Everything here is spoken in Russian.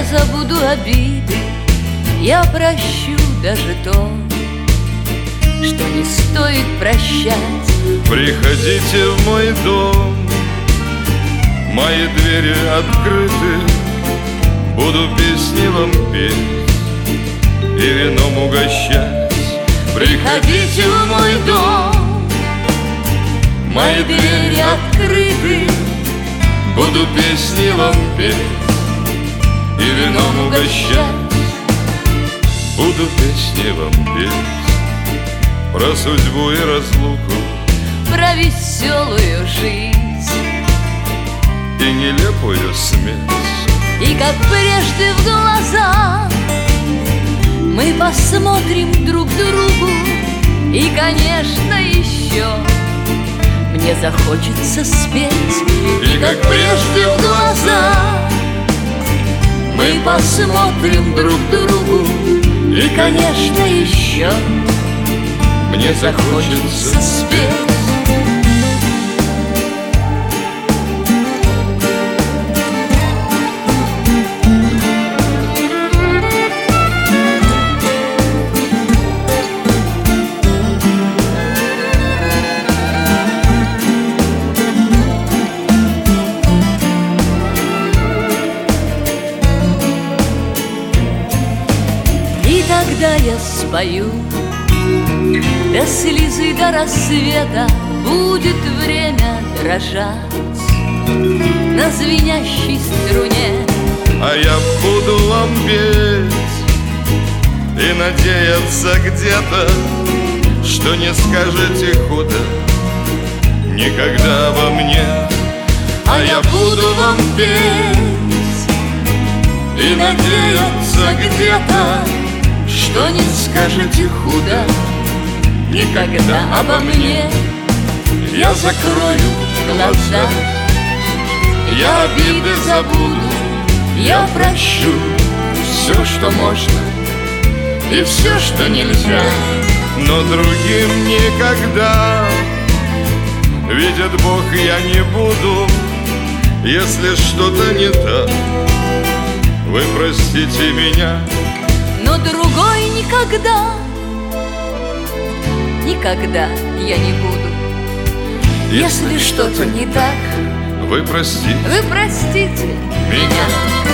забуду обиды, я прощу даже то, что не стоит прощать. Приходите в мой дом, мои двери открыты, буду песни вам петь и вином угощать. Приходите в мой дом, мои двери открыты, буду песни вам петь и вином угощать. Буду песни вам петь про судьбу и разлуку, про веселую жизнь и нелепую смерть. И как прежде в глаза мы посмотрим друг другу, и, конечно, еще мне захочется спеть. И как прежде в глаза мы посмотрим друг другу, и, конечно, еще мне захочется спеть. И тогда я спою до слезы, до рассвета. Будет время дрожать на звенящей струне, А я буду вам петь и надеяться где-то, что не скажете худо никогда обо мне. А я буду вам петь и надеяться где-то, что не скажете худо никогда обо мне. я закрою Глаза, я обиды забуду, я прощу все, что можно и все, что нельзя. но другим никогда. Видит Бог, я не буду, если что-то не так, вы простите меня. Но другой никогда, никогда я не буду, если что-то не так, Вы простите вы простите меня.